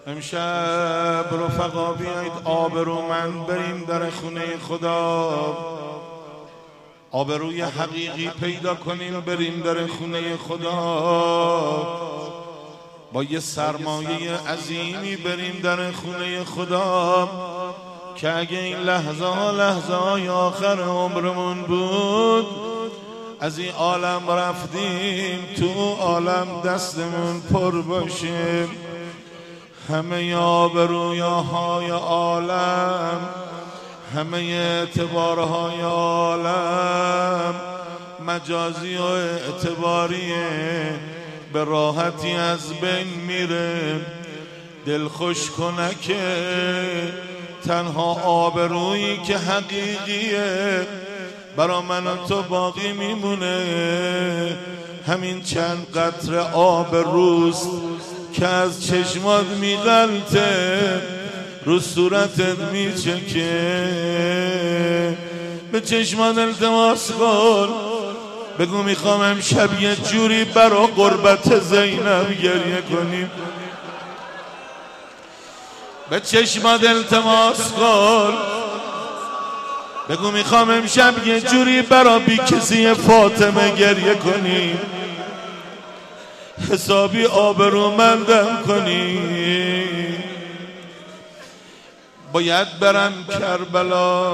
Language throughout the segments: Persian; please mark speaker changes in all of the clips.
Speaker 1: امشب رفقا بیایید آبرومند بریم در خونه خدا، آبروی حقیقی پیدا کنیم بریم در خونه خدا، با یه سرمایه عظیمی بریم در خونه خدا که اگه این لحظه های آخر عمرمون بود از این عالم رفتیم تو عالم دستمون پر باشه. همه آبرویاهای عالم، همه اعتبارهای عالم مجازی و اعتباریه، به راحتی از بین میره. دل خوش کنه که تنها آبرویی که حقیقیه برا من و تو باقی میمونه، همین چند قطره آب روست که از چشمات میغلطه رو صورتت میچکه. به چشمات التماس کن، بگو میخوام امشب یه جوری برا قربت زینب گریه کنیم. به چشمات التماس کن، بگو میخوام امشب یه جوری برا بی کسی فاطمه گریه کنیم، حسابی آبرومندم کنی. باید برم کربلا،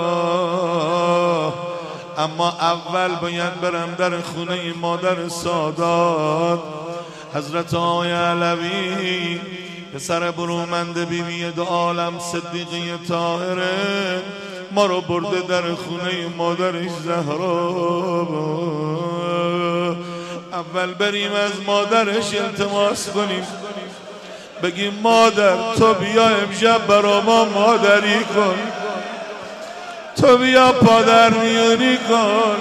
Speaker 1: اما اول باید برم در خونه مادر سادات حضرت آقای علوی، پسر برومند بیبی دو عالم صدیقه طاهره، ما رو برده در خونه مادرش زهرا. اول بریم از مادرش التماس کنیم، بگیم مادر تو بیا امشب برا ما مادری کن، تو بیا پادر میونی کن.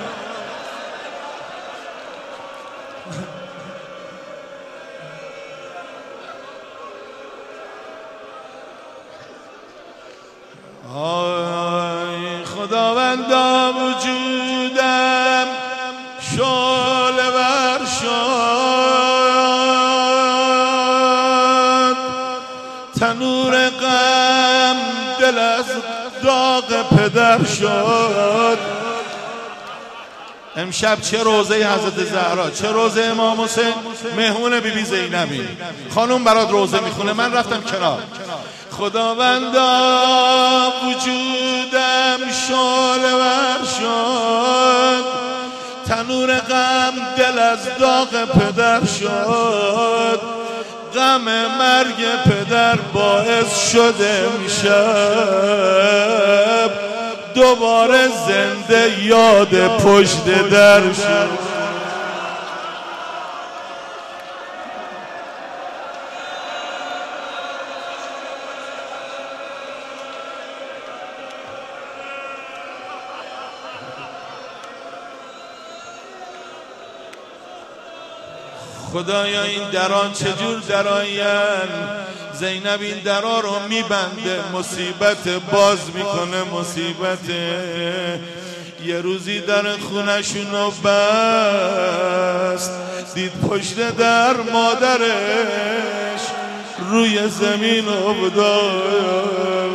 Speaker 1: آی خداوندا وجودم شعله ور شد، تنور غم دل از داغ پدر شد. امشب چه روزه حضرت زهرا، چه روزه امام حسین، مهمون بیبی زینبی. خانوم برات روزه میخونه، من رفتم کنار. خداوندا وجودم شعله ور شد، تنور غم دل از داغ پدر شد، غم مرگ پدر باعث شده امشب دوباره زنده یاد پشت در شد. خدایا این دران چجور درآین، زینب این درا رو میبنده، مصیبت باز میکنه مصیبت. یه روزی در خونشونو بست، دید پشت در مادرش روی زمین افتاد.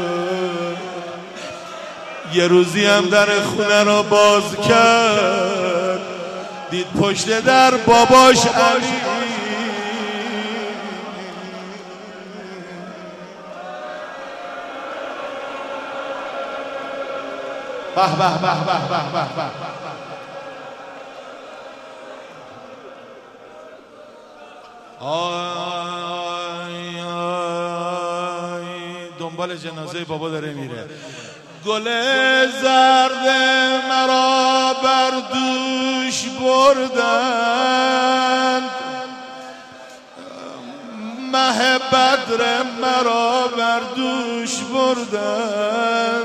Speaker 1: یه روزی هم در خونه رو باز کرد، دید پشت در باباش علی. به به به به به به به. آی آی دنبال جنازه بابا داره میره. گل زرد مرا بر دوش بردن، مه بدر مرا بر دوش بردن،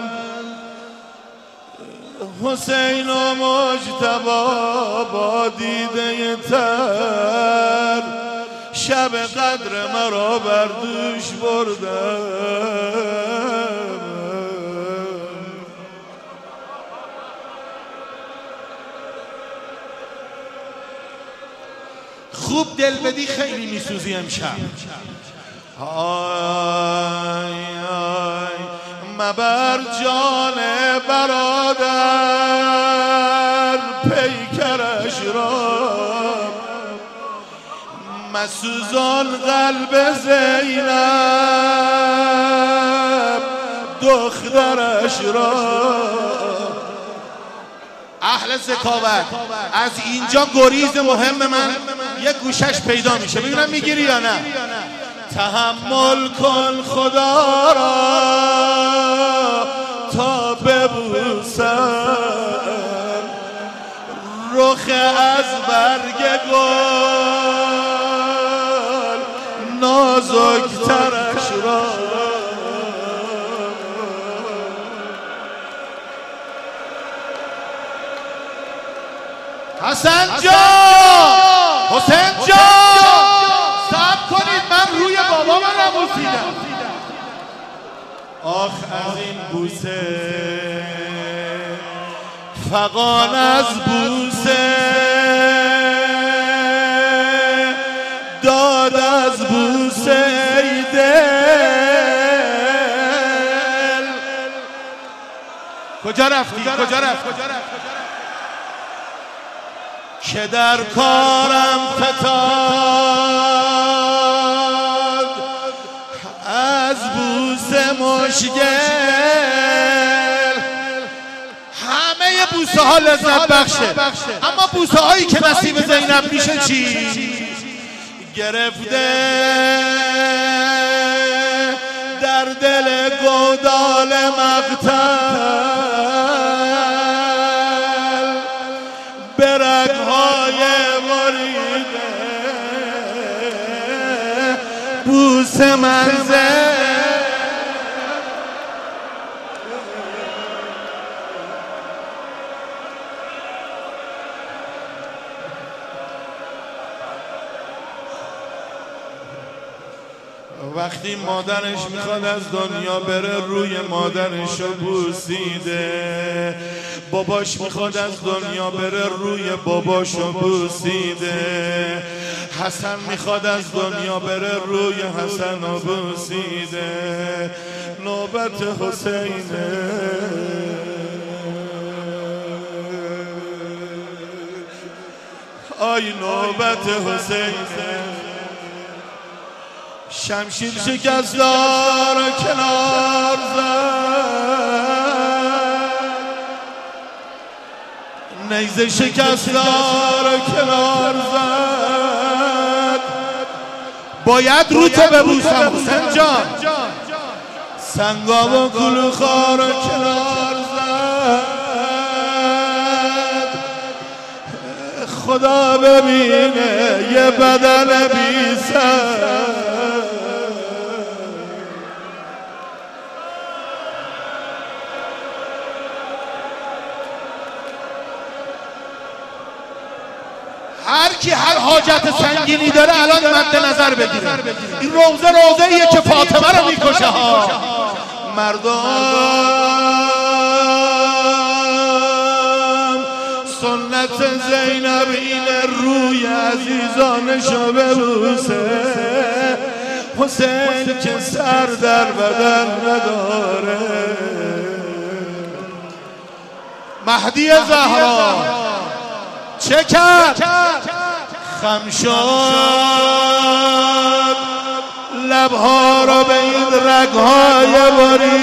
Speaker 1: حسین و مجتبی با دیده تر شب قدر مرا بر دوش بردن. خوب دل بدی خیلی میسوزی امشب. آی آی مبر جان برادر پیکرش را، مسوزان قلب زینب دخترش را. اهل ذکاوت از اینجا گریز مهم من یک گوشش پیدا میشه، ببینم میگیری یا نه. تحمل کن خدا را تا ببوسم رخ از برگ گل نازکترش را. حسن جان، حسین جان، صبر کنید من روی بابا من نبوسیدم. آخ از این بوسه فغان از بوسه داد از بوسه دل. کجا رفتی؟ کجا رفت؟ که در کارم فتاد از بوسه مشگل. همه بوسه ها لذت بخشه، اما بوسه هایی که نصیب زینب میشه چی؟ گرفته در دل گودال مقتل برگهای مریده بوس منزل. وقتی مادرش میخواد از دنیا بره روی مادرشو بوسیده، باباش میخواد از دنیا بره روی باباشو بوسیده، حسن میخواد از دنیا بره روی حسنو بوسیده. نوبت حسینه آی نوبت حسینه. شمشیر شکستار کنار زد، نیزه شکستار کنار زد. باید رو تو ببوسم حسین جان. سنگاب و کلوخار کنار زد، خدا ببینه یه بدن بی سر. هر کی هر حاجت سنگینی داره الان مد نظر بگیره. این روزه ایه که فاطمه رو میکشه ها. مردم سنت زینب این روی عزیزانشو ببوسه. حسین که سر در بدن نداره، مهدی زهرا چه کرد؟ خم شد لبها را به این رگهای بریده